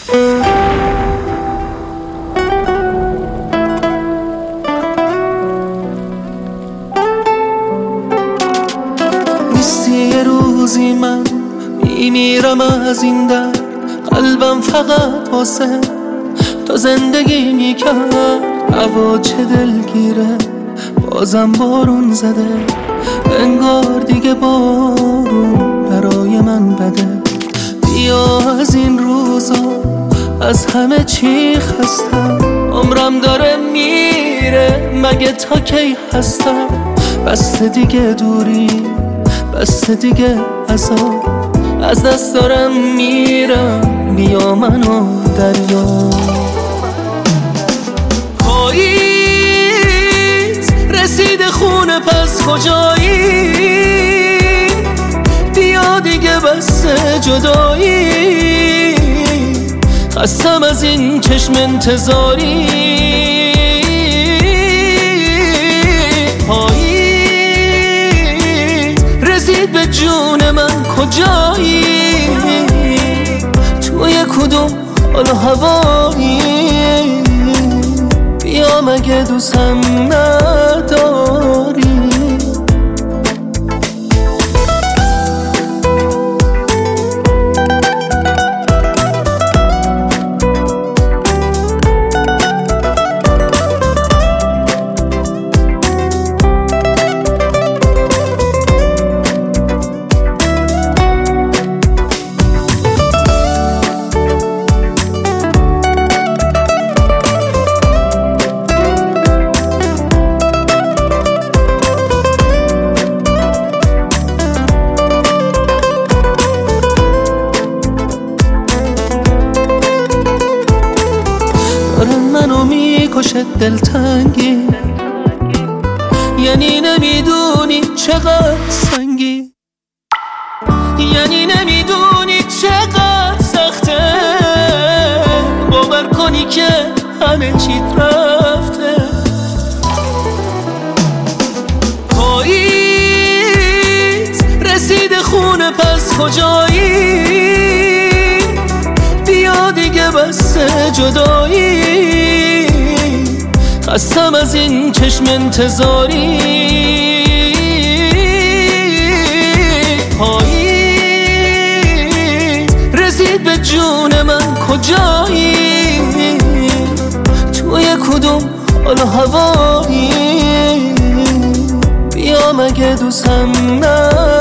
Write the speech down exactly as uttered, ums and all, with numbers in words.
نیستی یه روزی من میمیرم از این در، قلبم فقط واسه تو زندگی میکرد. هوا چه دلگیره بازم بارون زده، انگار دیگه بارون برای من بده. بیا از این روزا از همه چی خستم، عمرم داره میره مگه تا کی هستم. بس دیگه دوری بس دیگه عذاب، از دست دارم میرم، بیا منو دریا. پاییز رسید خونه پس کجایی، بیا دیگه بس جدایی. خستم از این چشم انتظاری. پاییز رسید به جون من کجایی، توی کدوم حال و هوایی. بیا مگه دوستم نداری. منو میکشه دلتنگی، یعنی نمیدونی چقدر سنگی، یعنی نمیدونی چقدر سخته باور کنی که همه چیت رفته. پاییز رسید خونه پس کجایی، بیا دیگه بس جدایی. خستم از این چشم انتظاری. پاییز رسید به جون من کجایی، توی کدوم حال و هوایی. بیا مگه دوستم نداری.